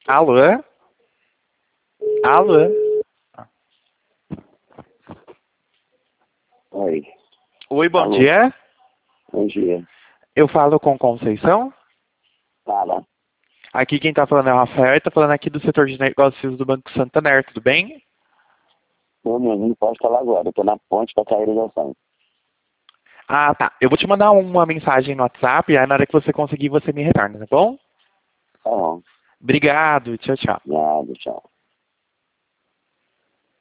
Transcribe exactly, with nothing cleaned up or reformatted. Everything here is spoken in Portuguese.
Alô? Alô? Oi. Oi, bom Alô. dia. Bom dia. Eu falo com Conceição. Fala. Aqui quem tá falando é o Rafael e tá falando aqui do setor de negócios do Banco Santander, tudo bem? Eu mesmo não posso falar agora. Eu tô na ponte pra cair a ligação. Ah, tá. Eu vou te mandar uma mensagem no WhatsApp, aí na hora que você conseguir você me retorna, tá bom? Tá bom. Obrigado, tchau, tchau. Nada, tchau.